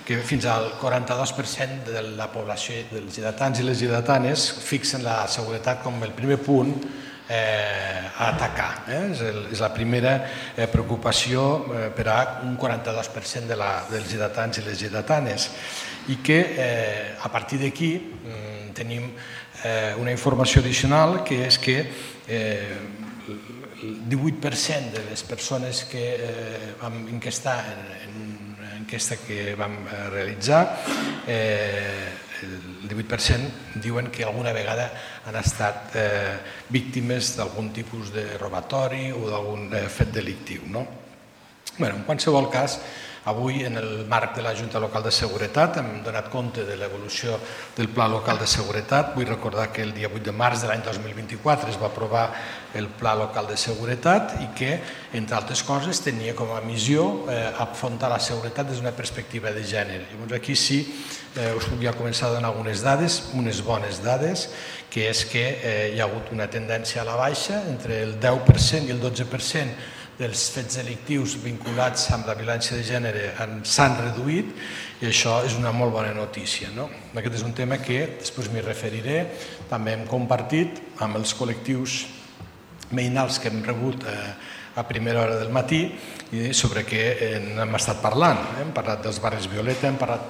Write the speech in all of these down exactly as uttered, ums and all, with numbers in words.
que fins al quaranta-dos per cent de la població dels lleidatans i les lleidatanes fixen la seguretat com el primer punt a atacar. És la primera preocupació per a un quaranta-dos per cent dels lleidatans i les lleidatanes, i que a partir d'aquí tenim una informació addicional, que és que el divuit per cent de les persones que vam enquestar en l'enquesta que vam realitzar, el divuit per cent diuen que alguna vegada han estat víctimes d'algun tipus de robatori o d'algun fet delictiu. En qualsevol cas, avui, en el marc de la Junta Local de Seguretat, hem donat compte de l'evolució del Pla Local de Seguretat. Vull recordar que el dia vuit de març de l'any dos mil vint-i-quatre es va aprovar el Pla Local de Seguretat i que, entre altres coses, tenia com a missió afrontar la seguretat des d'una perspectiva de gènere. Llavors, aquí sí us puc ja començar a donar algunes dades, unes bones dades, que és que hi ha hagut una tendència a la baixa, entre el deu per cent i el dotze per cent dels fets delictius vinculats amb la violència de gènere s'han reduït, i això és una molt bona notícia. Aquest és un tema que després m'hi referiré. També hem compartit amb els col·lectius veïnals que hem rebut a primera hora del matí i sobre què hem estat parlant. Hem parlat dels barris Violeta, hem parlat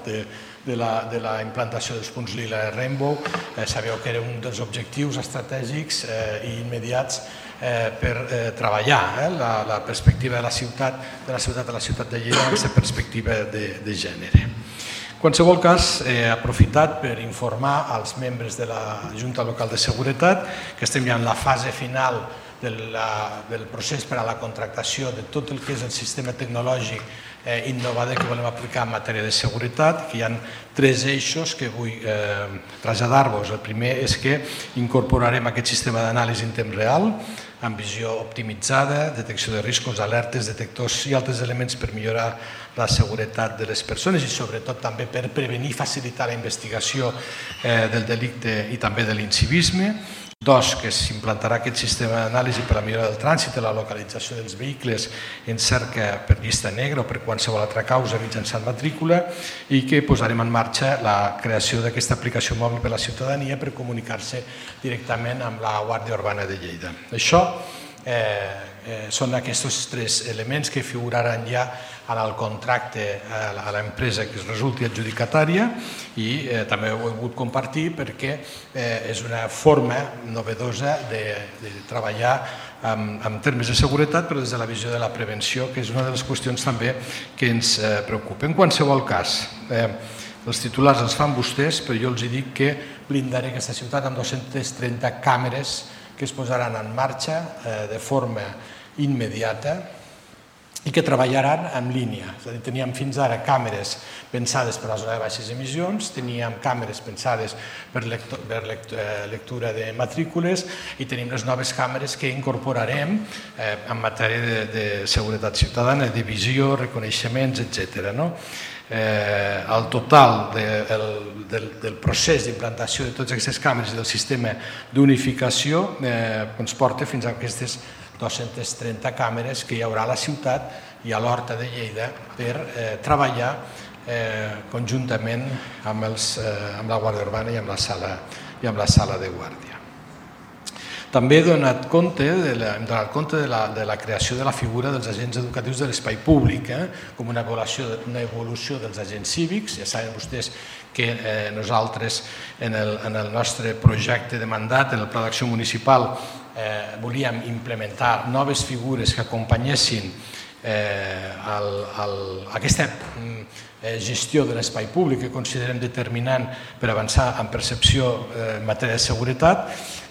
de la implantació dels punts Lila Rainbow. Sabeu que era un dels objectius estratègics i immediats per treballar la perspectiva de la ciutat de la ciutat de la ciutat de Lleida, aquesta perspectiva de gènere. En qualsevol cas, he aprofitat per informar als membres de la Junta Local de Seguretat que estem ja en la fase final del procés per a la contractació de tot el que és el sistema tecnològic innovador que volem aplicar en matèria de seguretat, que hi ha tres eixos que vull traslladar-vos. El primer és que incorporarem aquest sistema d'anàlisi en temps real, amb visió optimitzada, detecció de riscos, alertes, detectors i altres elements per millorar la seguretat de les persones i sobretot també per prevenir i facilitar la investigació del delicte i també de l'incivisme. Dos, que s'implantarà aquest sistema d'anàlisi per a la millora del trànsit i la localització dels vehicles en cerca per llista negra o per qualsevol altra causa mitjançant matrícula, i que posarem en marxa la creació d'aquesta aplicació mòbil per a la ciutadania per comunicar-se directament amb la Guàrdia Urbana de Lleida. Això són aquests tres elements que figuraran ja en el contracte a l'empresa que es resulti adjudicatària, i també ho he volgut compartir perquè és una forma novedosa de treballar en termes de seguretat, però des de la visió de la prevenció, que és una de les qüestions també que ens preocupa. En qualsevol cas, els titulars els fan vostès, però jo els dic que blindaré aquesta ciutat amb dues-centes trenta càmeres que es posaran en marxa de forma immediata i que treballaran en línia. És a dir, teníem fins ara càmeres pensades per a la zona de baixes emissions, teníem càmeres pensades per lectura de matrícules i tenim les noves càmeres que incorporarem en matèria de seguretat ciutadana, de visió, reconeixements, etcètera. El total del procés d'implantació de totes aquestes càmeres i del sistema d'unificació ens porta fins a aquestes dues-centes trenta càmeres que hi haurà a la ciutat i a l'Horta de Lleida per treballar conjuntament amb la Guàrdia Urbana i amb la sala de guàrdia. També hem donat compte de la creació de la figura dels agents educatius de l'espai públic, com una evolució dels agents cívics. Ja saben vostès que nosaltres, en el nostre projecte de mandat, en el Pla d'Acció Municipal, volíem implementar noves figures que acompanyessin aquesta gestió de l'espai públic que considerem determinant per avançar en percepció en matèria de seguretat.